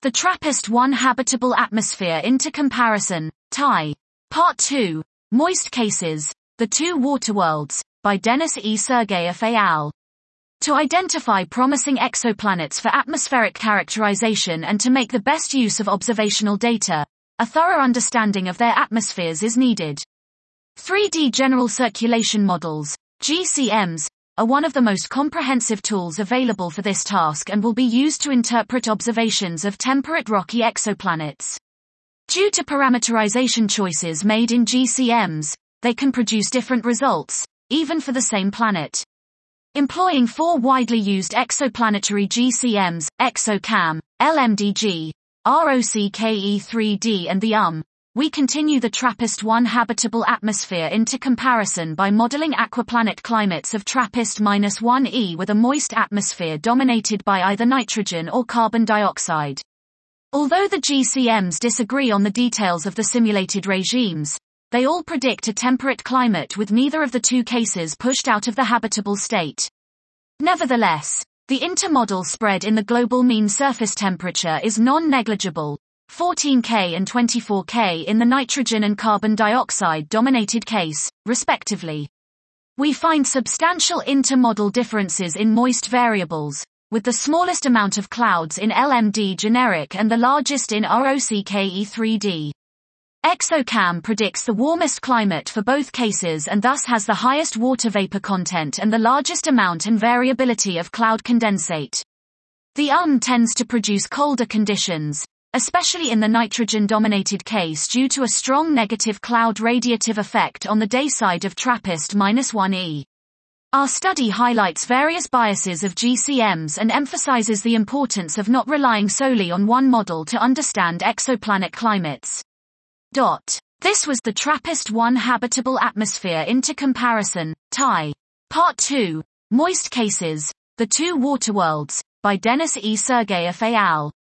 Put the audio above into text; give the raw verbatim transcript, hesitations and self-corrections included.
The TRAPPIST one Habitable Atmosphere into Comparison, Thai. Part two. Moist Cases, The Two Water Worlds, by Denis E. Sergeyev et al. To identify promising exoplanets for atmospheric characterization and to make the best use of observational data, a thorough understanding of their atmospheres is needed. three D General Circulation Models, G C Ms, are one of the most comprehensive tools available for this task and will be used to interpret observations of temperate rocky exoplanets. Due to parameterization choices made in G C Ms, they can produce different results, even for the same planet. Employing four widely used exoplanetary G C Ms, ExoCam, L M D G, R O C K E three D and the U M, we continue the TRAPPIST one Habitable Atmosphere into comparison by modeling aquaplanet climates of TRAPPIST one E with a moist atmosphere dominated by either nitrogen or carbon dioxide. Although the G C Ms disagree on the details of the simulated regimes, they all predict a temperate climate with neither of the two cases pushed out of the habitable state. Nevertheless, the intermodal spread in the global mean surface temperature is non-negligible, fourteen K and twenty-four K in the nitrogen and carbon dioxide dominated case, respectively. We find substantial intermodal differences in moist variables, with the smallest amount of clouds in L M D generic and the largest in R O C K E three D. ExoCam predicts the warmest climate for both cases and thus has the highest water vapor content and the largest amount and variability of cloud condensate. The U M tends to produce colder conditions, especially in the nitrogen-dominated case due to a strong negative cloud radiative effect on the day side of TRAPPIST one E. Our study highlights various biases of G C Ms and emphasizes the importance of not relying solely on one model to understand exoplanet climates. Dot. This was the TRAPPIST one Habitable Atmosphere into Comparison, Thai. Part two. Moist Cases, The Two Water Worlds, by Denis E. Sergeyev et al.